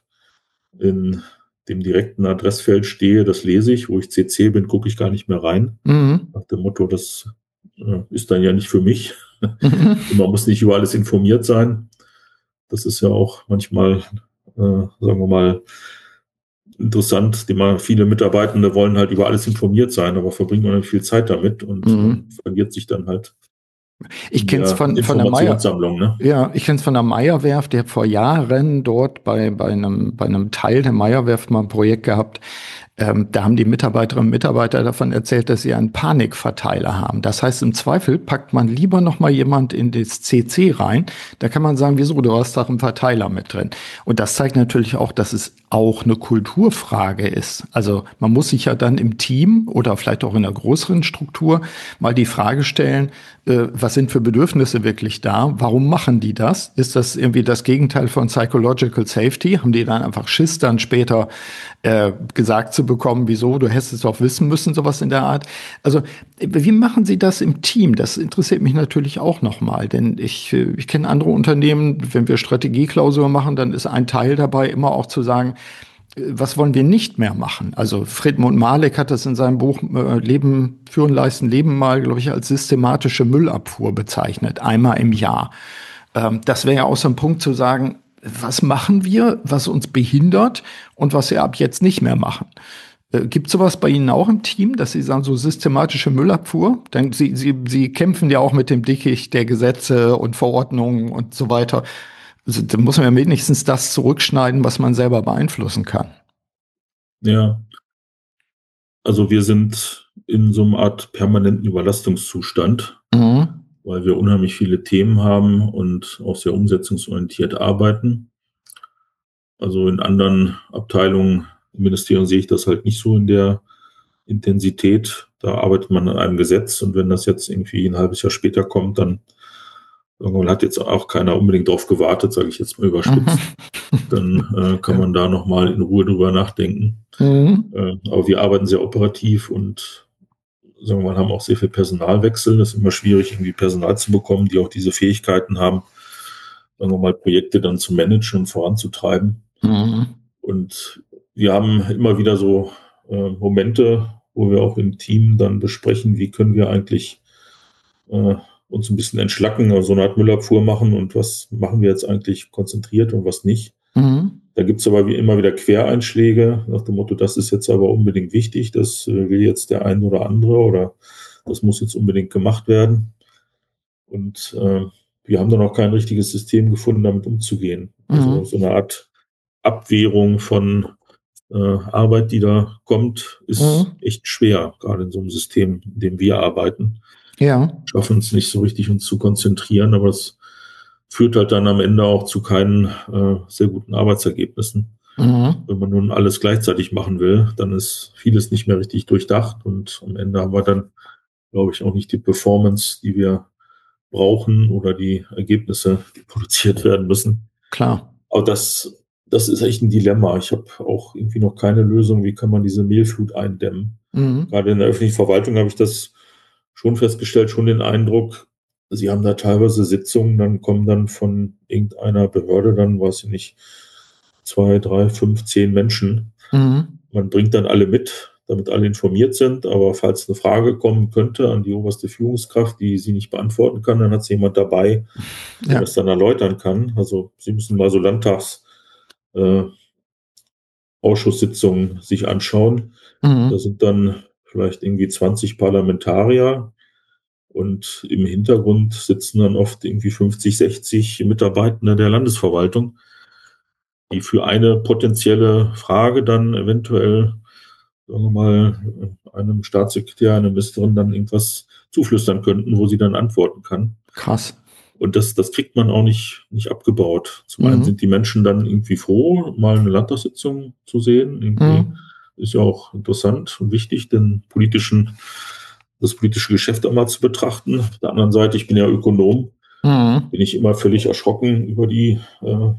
in dem direkten Adressfeld stehe, das lese ich, wo ich C C bin, gucke ich gar nicht mehr rein. Mhm. Nach dem Motto, das äh, ist dann ja nicht für mich. Mhm. Und man muss nicht über alles informiert sein. Das ist ja auch manchmal, äh, sagen wir mal, interessant. Die mal, viele Mitarbeitende wollen halt über alles informiert sein, aber verbringen man viel Zeit damit, und man Mhm. verliert sich dann halt Ich in kenne es der von, von der Meier, Informationssammlung, ne? ja, ich kenne es von der Meierwerft, der hat vor Jahren dort bei, bei einem, bei einem Teil der Meierwerft mal ein Projekt gehabt. Ähm, da haben die Mitarbeiterinnen und Mitarbeiter davon erzählt, dass sie einen Panikverteiler haben. Das heißt, im Zweifel packt man lieber noch mal jemand in das C C rein. Da kann man sagen, wieso, du hast doch einen Verteiler mit drin. Und das zeigt natürlich auch, dass es auch eine Kulturfrage ist. Also man muss sich ja dann im Team oder vielleicht auch in einer größeren Struktur mal die Frage stellen, äh, was sind für Bedürfnisse wirklich da? Warum machen die das? Ist das irgendwie das Gegenteil von Psychological Safety? Haben die dann einfach Schiss, dann später äh, gesagt zu bekommen, wieso, du hättest es doch wissen müssen, sowas in der Art. Also, wie machen Sie das im Team? Das interessiert mich natürlich auch nochmal, denn ich, äh, ich kenne andere Unternehmen, wenn wir Strategieklausur machen, dann ist ein Teil dabei immer auch zu sagen, äh, was wollen wir nicht mehr machen? Also Friedmund Malek hat das in seinem Buch äh, Leben, Führen, Leisten, Leben mal, glaube ich, als systematische Müllabfuhr bezeichnet, einmal im Jahr. Ähm, das wäre ja auch so ein Punkt zu sagen, was machen wir, was uns behindert und was wir ab jetzt nicht mehr machen. Äh, Gibt es sowas bei Ihnen auch im Team, dass Sie sagen, so systematische Müllabfuhr? Denn Sie, Sie, Sie kämpfen ja auch mit dem Dickicht der Gesetze und Verordnungen und so weiter. Also, da muss man ja wenigstens das zurückschneiden, was man selber beeinflussen kann. Ja, also wir sind in so einer Art permanenten Überlastungszustand, Mhm. weil wir unheimlich viele Themen haben und auch sehr umsetzungsorientiert arbeiten. Also in anderen Abteilungen im Ministerium sehe ich das halt nicht so in der Intensität. Da arbeitet man an einem Gesetz, und wenn das jetzt irgendwie ein halbes Jahr später kommt, dann irgendwann hat jetzt auch keiner unbedingt darauf gewartet, sage ich jetzt mal überspitzt. Mhm. Dann äh, kann Ja. man da nochmal in Ruhe drüber nachdenken. Mhm. Äh, aber wir arbeiten sehr operativ und sagen wir mal, haben auch sehr viel Personalwechsel. Das ist immer schwierig, irgendwie Personal zu bekommen, die auch diese Fähigkeiten haben, sagen wir mal, Projekte dann zu managen und voranzutreiben. Mhm. Und wir haben immer wieder so äh, Momente, wo wir auch im Team dann besprechen, wie können wir eigentlich äh, uns ein bisschen entschlacken, also so eine Art Müllabfuhr machen, und was machen wir jetzt eigentlich konzentriert und was nicht. Mhm. Da gibt es aber wie immer wieder Quereinschläge nach dem Motto, das ist jetzt aber unbedingt wichtig, das äh, will jetzt der ein oder andere, oder das muss jetzt unbedingt gemacht werden. Und äh, wir haben da noch kein richtiges System gefunden, damit umzugehen. Also Mhm. so eine Art Abwehrung von äh, Arbeit, die da kommt, ist Mhm. echt schwer, gerade in so einem System, in dem wir arbeiten. Ja. Schaffen es nicht so richtig, uns zu konzentrieren, aber es führt halt dann am Ende auch zu keinen äh, sehr guten Arbeitsergebnissen. Mhm. Wenn man nun alles gleichzeitig machen will, dann ist vieles nicht mehr richtig durchdacht, und am Ende haben wir dann, glaube ich, auch nicht die Performance, die wir brauchen, oder die Ergebnisse, die produziert werden müssen. Klar. Aber das, das ist echt ein Dilemma. Ich habe auch irgendwie noch keine Lösung, wie kann man diese Mailflut eindämmen. Mhm. Gerade in der öffentlichen Verwaltung habe ich das schon festgestellt, schon den Eindruck, Sie haben da teilweise Sitzungen, dann kommen dann von irgendeiner Behörde dann, weiß ich nicht, zwei, drei, fünf, zehn Menschen. Mhm. Man bringt dann alle mit, damit alle informiert sind, aber falls eine Frage kommen könnte an die oberste Führungskraft, die sie nicht beantworten kann, dann hat sie jemand dabei, der Ja. das dann erläutern kann. Also Sie müssen mal so Landtags äh, Ausschusssitzungen sich anschauen. Mhm. Da sind dann vielleicht irgendwie zwanzig Parlamentarier und im Hintergrund sitzen dann oft irgendwie fünfzig, sechzig Mitarbeitende der Landesverwaltung, die für eine potenzielle Frage dann eventuell, sagen wir mal, einem Staatssekretär, einer Ministerin dann irgendwas zuflüstern könnten, wo sie dann antworten kann. Krass. Und das, das kriegt man auch nicht, nicht abgebaut. Zum Mhm. einen sind die Menschen dann irgendwie froh, mal eine Landtagssitzung zu sehen. Irgendwie Mhm. ist ja auch interessant und wichtig, den politischen, das politische Geschäft einmal zu betrachten. Auf der anderen Seite, ich bin ja Ökonom, Mhm. bin ich immer völlig erschrocken über die äh,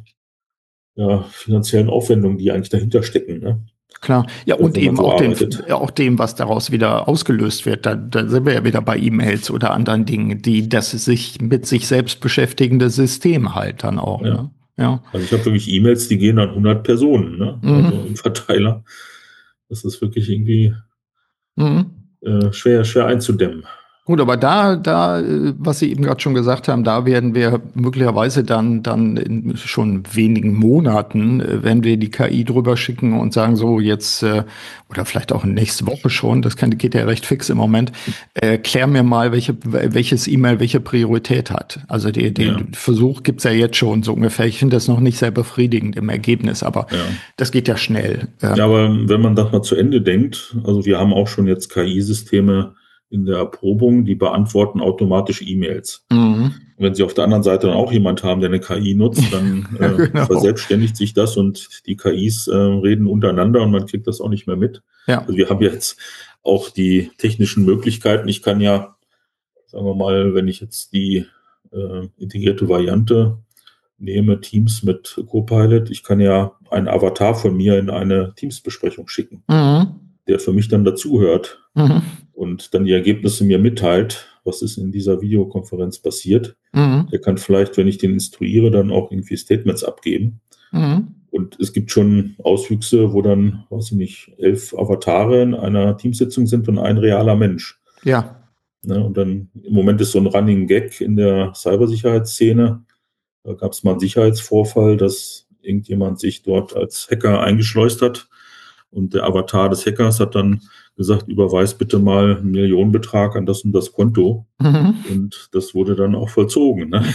ja, finanziellen Aufwendungen, die eigentlich dahinter stecken, ne? Klar. Ja, und Wenn man eben so auch, den, arbeitet. auch dem, was daraus wieder ausgelöst wird. Da, da sind wir ja wieder bei E-Mails oder anderen Dingen, die das sich mit sich selbst beschäftigende System halt dann auch. Ja. Ne? Ja. Also ich habe wirklich E-Mails, die gehen an hundert Personen, ne? Mhm. Also im Verteiler. Das ist wirklich irgendwie Mhm. äh, schwer, schwer einzudämmen. Gut, aber da, da, äh, was Sie eben gerade schon gesagt haben, da werden wir möglicherweise dann, dann in schon wenigen Monaten, äh, wenn wir die K I drüber schicken und sagen, so jetzt, äh, oder vielleicht auch nächste Woche schon, das kann, geht ja recht fix im Moment, äh, klär mir mal, welche, welches E-Mail welche Priorität hat. Also die, den Ja. Versuch gibt's ja jetzt schon so ungefähr. Ich finde das noch nicht sehr befriedigend im Ergebnis, aber Ja. das geht ja schnell. Ähm, Ja, aber wenn man das mal zu Ende denkt, also wir haben auch schon jetzt K I-Systeme in der Erprobung, die beantworten automatisch E-Mails. mhm. Und wenn Sie auf der anderen Seite dann auch jemand haben, der eine K I nutzt, dann Ja, äh, genau. verselbstständigt sich das und die K Is äh, reden untereinander und man kriegt das auch nicht mehr mit. Ja. Also wir haben jetzt auch die technischen Möglichkeiten. Ich kann ja, sagen wir mal, wenn ich jetzt die äh, integrierte Variante nehme, Teams mit Copilot, ich kann ja einen Avatar von mir in eine Teams-Besprechung schicken, Mhm. der für mich dann dazuhört Mhm. und dann die Ergebnisse mir mitteilt, was ist in dieser Videokonferenz passiert. Mhm. Der kann vielleicht, wenn ich den instruiere, dann auch irgendwie Statements abgeben. Mhm. Und es gibt schon Auswüchse, wo dann, weiß ich nicht, elf Avatare in einer Teamsitzung sind und ein realer Mensch. Ja. Ne, und dann im Moment ist so ein Running Gag in der Cybersicherheitsszene. Da gab es mal einen Sicherheitsvorfall, dass irgendjemand sich dort als Hacker eingeschleust hat. Und der Avatar des Hackers hat dann gesagt, überweis bitte mal einen Millionenbetrag an das und das Konto. Mhm. Und das wurde dann auch vollzogen. Ne?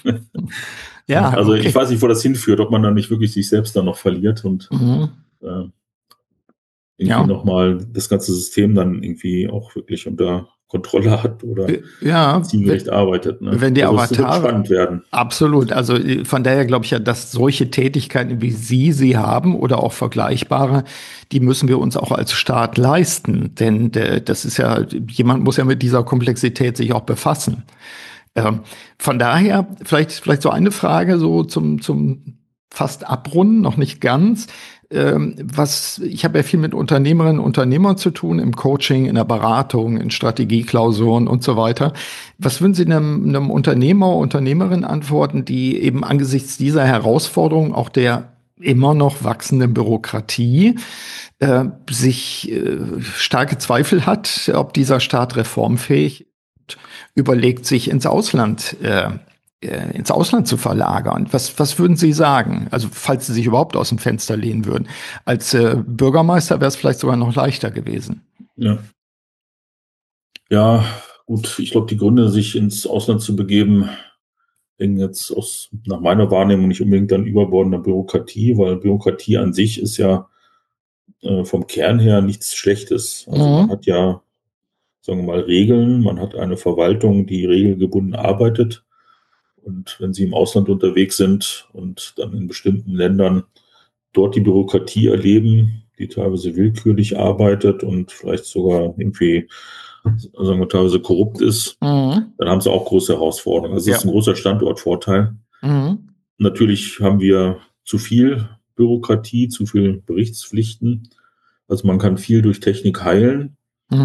Ja, Also okay. ich weiß nicht, wo das hinführt, ob man dann nicht wirklich sich selbst dann noch verliert und Mhm. äh, irgendwie Ja. nochmal das ganze System dann irgendwie auch wirklich unter Kontrolle hat oder Ja, zielgerecht wenn, arbeitet. Ne? wenn die Also es wird Avatare, spannend werden. absolut. Also äh, von daher glaube ich ja, dass solche Tätigkeiten, wie Sie sie haben oder auch vergleichbare, die müssen wir uns auch als Staat leisten. Denn äh, das ist ja, jemand muss ja mit dieser Komplexität sich auch befassen. Ähm, von daher, vielleicht, vielleicht so eine Frage so zum, zum fast abrunden, noch nicht ganz. Ähm, was, ich habe ja viel mit Unternehmerinnen und Unternehmern zu tun, im Coaching, in der Beratung, in Strategieklausuren und so weiter. Was würden Sie einem, einem Unternehmer, Unternehmerin antworten, die eben angesichts dieser Herausforderung, auch der immer noch wachsenden Bürokratie, äh, sich äh, starke Zweifel hat, ob dieser Staat reformfähig ist, überlegt, sich ins Ausland äh, äh, ins Ausland zu verlagern. Was, was würden Sie sagen? Also falls Sie sich überhaupt aus dem Fenster lehnen würden. Als äh, Bürgermeister wäre es vielleicht sogar noch leichter gewesen. Ja, ja gut, ich glaube, die Gründe, sich ins Ausland zu begeben, hängen jetzt aus, nach meiner Wahrnehmung nicht unbedingt an überbordender Bürokratie, weil Bürokratie an sich ist ja äh, vom Kern her nichts Schlechtes. Also man Mhm. hat ja, sagen wir mal, Regeln, man hat eine Verwaltung, die regelgebunden arbeitet. Und wenn Sie im Ausland unterwegs sind und dann in bestimmten Ländern dort die Bürokratie erleben, die teilweise willkürlich arbeitet und vielleicht sogar irgendwie, sagen wir, teilweise korrupt ist, Mhm. dann haben sie auch große Herausforderungen. Also das Ja. ist ein großer Standortvorteil. Mhm. Natürlich haben wir zu viel Bürokratie, zu viel Berichtspflichten. Also man kann viel durch Technik heilen. Mhm.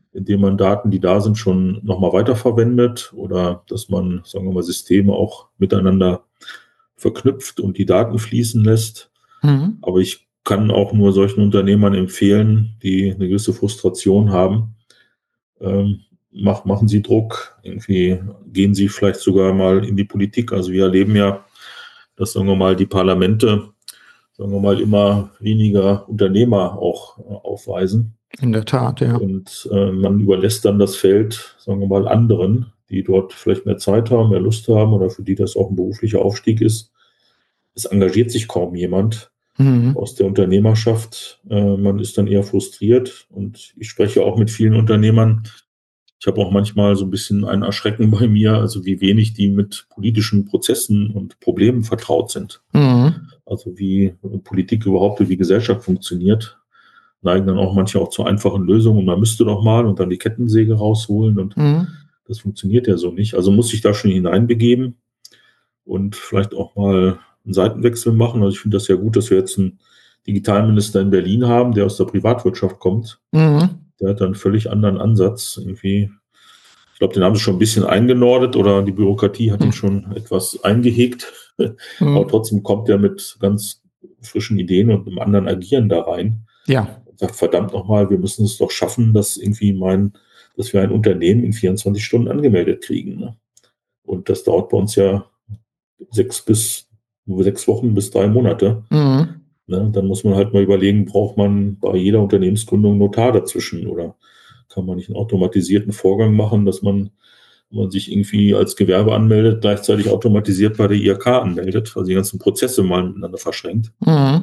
indem man Daten, die da sind, schon nochmal weiterverwendet oder dass man, sagen wir mal, Systeme auch miteinander verknüpft und die Daten fließen lässt. Mhm. Aber ich kann auch nur solchen Unternehmern empfehlen, die eine gewisse Frustration haben, ähm, mach, machen Sie Druck, irgendwie gehen Sie vielleicht sogar mal in die Politik. Also wir erleben ja, dass, sagen wir mal, die Parlamente, sagen wir mal, immer weniger Unternehmer auch äh, aufweisen. In der Tat, ja. Und äh, man überlässt dann das Feld, sagen wir mal, anderen, die dort vielleicht mehr Zeit haben, mehr Lust haben oder für die das auch ein beruflicher Aufstieg ist. Es engagiert sich kaum jemand mhm. aus der Unternehmerschaft. Äh, man ist dann eher frustriert. Und ich spreche auch mit vielen Unternehmern. Ich habe auch manchmal so ein bisschen ein Erschrecken bei mir, also wie wenig die mit politischen Prozessen und Problemen vertraut sind. Mhm. Also wie Politik überhaupt, wie Gesellschaft funktioniert. Neigen dann auch manche auch zu einfachen Lösungen und man müsste doch mal und dann die Kettensäge rausholen und mhm. das funktioniert ja so nicht. Also muss ich da schon hineinbegeben und vielleicht auch mal einen Seitenwechsel machen. Also ich finde das ja gut, dass wir jetzt einen Digitalminister in Berlin haben, der aus der Privatwirtschaft kommt. Mhm. Der hat dann einen völlig anderen Ansatz. Irgendwie, ich glaube, den haben sie schon ein bisschen eingenordet oder die Bürokratie hat mhm. ihn schon etwas eingehegt. Mhm. Aber trotzdem kommt er mit ganz frischen Ideen und einem anderen Agieren da rein. Ja. Und sagt, verdammt nochmal, wir müssen es doch schaffen, dass irgendwie mein, dass wir ein Unternehmen in vierundzwanzig Stunden angemeldet kriegen. Ne? Und das dauert bei uns ja sechs bis sechs Wochen bis drei Monate. Mhm. Ne? Dann muss man halt mal überlegen, braucht man bei jeder Unternehmensgründung einen Notar dazwischen oder kann man nicht einen automatisierten Vorgang machen, dass man, wenn man sich irgendwie als Gewerbe anmeldet, gleichzeitig automatisiert bei der I H K anmeldet, also die ganzen Prozesse mal miteinander verschränkt. Mhm.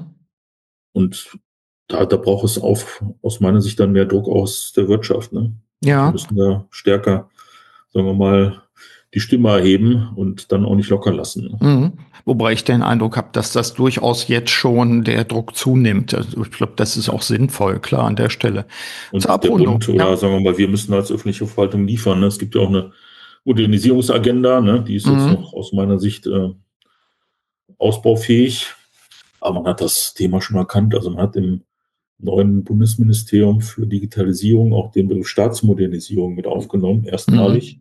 Und da, da braucht es auf, aus meiner Sicht dann mehr Druck aus der Wirtschaft. Ne? Ja. Wir müssen da stärker, sagen wir mal, die Stimme erheben und dann auch nicht locker lassen. Ne? Mhm. Wobei ich den Eindruck habe, dass das durchaus jetzt schon der Druck zunimmt. Also ich glaube, das ist auch sinnvoll, klar, an der Stelle. Und der Bund oder ja. sagen wir mal, wir müssen als öffentliche Verwaltung liefern. Ne? Es gibt ja auch eine Modernisierungsagenda, ne? Die ist mhm. jetzt noch aus meiner Sicht äh, ausbaufähig. Aber man hat das Thema schon erkannt. Also man hat im neuen Bundesministerium für Digitalisierung auch den Begriff Staatsmodernisierung mit aufgenommen, erstmalig. Mhm.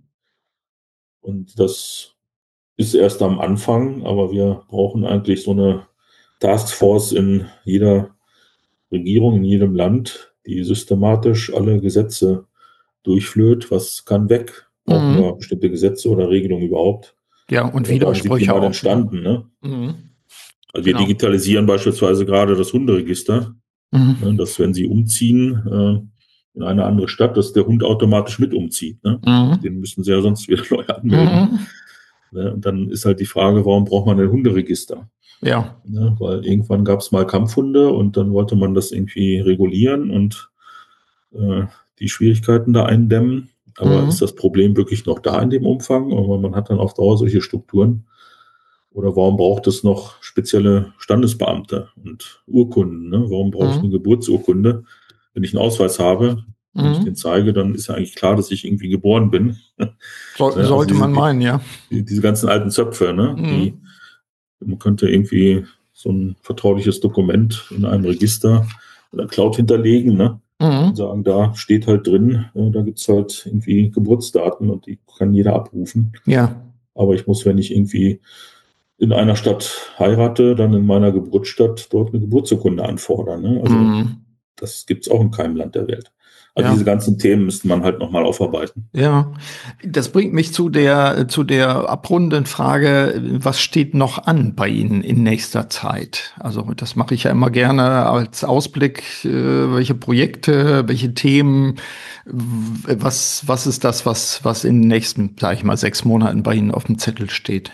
Und das ist erst am Anfang, aber wir brauchen eigentlich so eine Taskforce in jeder Regierung, in jedem Land, die systematisch alle Gesetze durchflöht. Was kann weg? Brauchen mhm. wir bestimmte Gesetze oder Regelungen überhaupt? Ja, und oder Widersprüche sind die mal auch. entstanden, ne? Mhm. Also wir genau. digitalisieren beispielsweise gerade das Hunderegister, mhm. ne, dass wenn Sie umziehen äh, in eine andere Stadt, dass der Hund automatisch mit umzieht. Ne? Mhm. Den müssen Sie ja sonst wieder neu anmelden. Mhm. Ne? Und dann ist halt die Frage, warum braucht man ein Hunderegister? Ja. Ne? Weil irgendwann gab es mal Kampfhunde und dann wollte man das irgendwie regulieren und äh, die Schwierigkeiten da eindämmen. Aber mhm. ist das Problem wirklich noch da in dem Umfang? Aber man hat dann auf Dauer solche Strukturen. Oder warum braucht es noch spezielle Standesbeamte und Urkunden? Ne? Warum brauche ich eine Geburtsurkunde? Wenn ich einen Ausweis habe, wenn mhm. ich den zeige, dann ist ja eigentlich klar, dass ich irgendwie geboren bin. So, ne? Sollte also diese, man meinen, ja. Die, diese ganzen alten Zöpfe, ne? Mhm. Die, man könnte irgendwie so ein vertrauliches Dokument in einem Register oder Cloud hinterlegen, ne? Mhm. Und sagen, da steht halt drin, äh, da gibt es halt irgendwie Geburtsdaten und die kann jeder abrufen. Ja. Aber ich muss, wenn ich irgendwie in einer Stadt heirate, dann in meiner Geburtsstadt dort eine Geburtsurkunde anfordern. Ne? Also mhm. das gibt es auch in keinem Land der Welt. Also ja. diese ganzen Themen müsste man halt nochmal aufarbeiten. Ja, das bringt mich zu der, zu der abrundenden Frage, was steht noch an bei Ihnen in nächster Zeit? Also das mache ich ja immer gerne als Ausblick, welche Projekte, welche Themen, was, was ist das, was, was in den nächsten, sage ich mal, sechs Monaten bei Ihnen auf dem Zettel steht?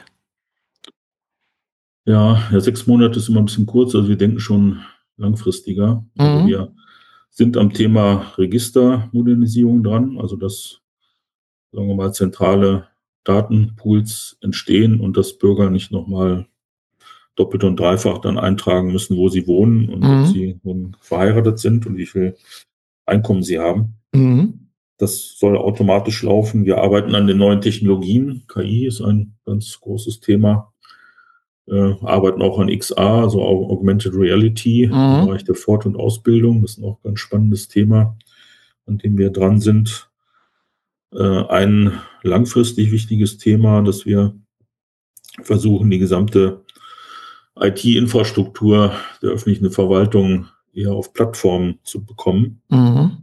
Ja, ja, sechs Monate ist immer ein bisschen kurz, also wir denken schon langfristiger. Mhm. Also wir sind am Thema Registermodernisierung dran, also dass, sagen wir mal, zentrale Datenpools entstehen und dass Bürger nicht nochmal doppelt und dreifach dann eintragen müssen, wo sie wohnen und mhm. ob sie nun verheiratet sind und wie viel Einkommen sie haben. Mhm. Das soll automatisch laufen. Wir arbeiten an den neuen Technologien. K I ist ein ganz großes Thema. Äh, arbeiten auch an X R, also Augmented Reality mhm. im Bereich der Fort- und Ausbildung. Das ist auch ein ganz spannendes Thema. an dem wir dran sind. Äh, ein langfristig wichtiges Thema, dass wir versuchen, die gesamte I T-Infrastruktur der öffentlichen Verwaltung eher auf Plattformen zu bekommen. Mhm.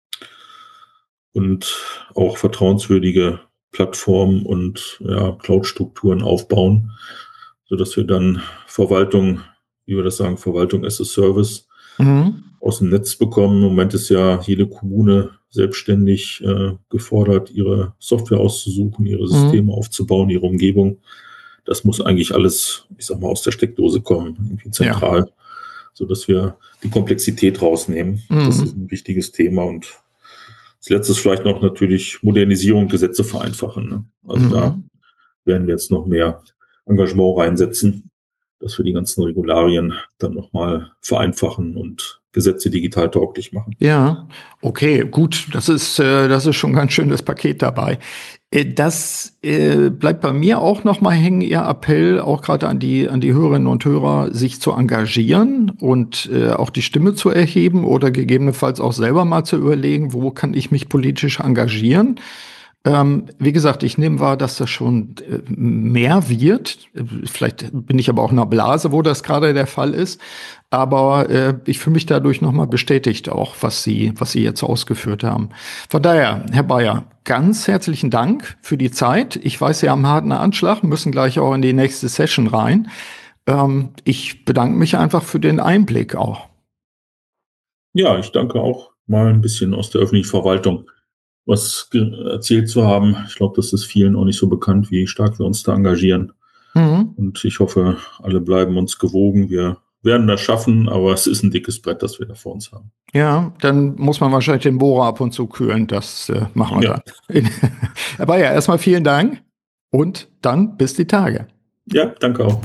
Und auch vertrauenswürdige Plattformen und ja, Cloud-Strukturen aufbauen, sodass wir dann Verwaltung, wie wir das sagen, Verwaltung as a Service mhm. aus dem Netz bekommen. Im Moment ist ja jede Kommune selbstständig äh, gefordert, ihre Software auszusuchen, ihre Systeme mhm. aufzubauen, ihre Umgebung. Das muss eigentlich alles, ich sag mal, aus der Steckdose kommen, irgendwie zentral, ja. sodass wir die Komplexität rausnehmen. Mhm. Das ist ein wichtiges Thema. Und als letztes vielleicht noch natürlich Modernisierung, Gesetze vereinfachen. Ne? Also mhm. da werden wir jetzt noch mehr Engagement reinsetzen, dass wir die ganzen Regularien dann nochmal vereinfachen und Gesetze digital tauglich machen. Ja, okay, gut. Das ist, äh, das ist schon ein ganz schönes Paket dabei. Äh, das äh, bleibt bei mir auch noch mal hängen, Ihr Appell, auch gerade an die, an die Hörerinnen und Hörer, sich zu engagieren und äh, auch die Stimme zu erheben oder gegebenenfalls auch selber mal zu überlegen, wo kann ich mich politisch engagieren. Ähm, wie gesagt, ich nehme wahr, dass das schon äh, mehr wird. Vielleicht bin ich aber auch in einer Blase, wo das gerade der Fall ist. Aber äh, ich fühle mich dadurch nochmal bestätigt auch, was Sie, was Sie jetzt ausgeführt haben. Von daher, Herr Bayer, ganz herzlichen Dank für die Zeit. Ich weiß, Sie haben einen harten Anschlag, müssen gleich auch in die nächste Session rein. Ähm, ich bedanke mich einfach für den Einblick auch. Ja, ich danke auch, mal ein bisschen aus der öffentlichen Verwaltung was erzählt zu haben. Ich glaube, das ist vielen auch nicht so bekannt, wie stark wir uns da engagieren. Mhm. Und ich hoffe, alle bleiben uns gewogen. Wir werden das schaffen, aber es ist ein dickes Brett, das wir da vor uns haben. Ja, dann muss man wahrscheinlich den Bohrer ab und zu kühlen. Das äh, machen wir ja. dann. Aber ja, erstmal vielen Dank und dann bis die Tage. Ja, danke auch.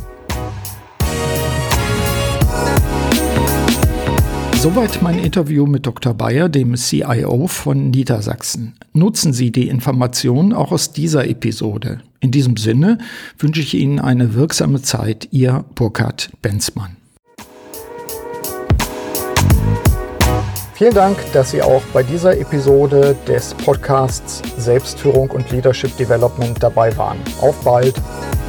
Soweit mein Interview mit Doktor Bayer, dem C I O von Niedersachsen. Nutzen Sie die Informationen auch aus dieser Episode. In diesem Sinne wünsche ich Ihnen eine wirksame Zeit. Ihr Burkhard Benzmann. Vielen Dank, dass Sie auch bei dieser Episode des Podcasts Selbstführung und Leadership Development dabei waren. Auf bald!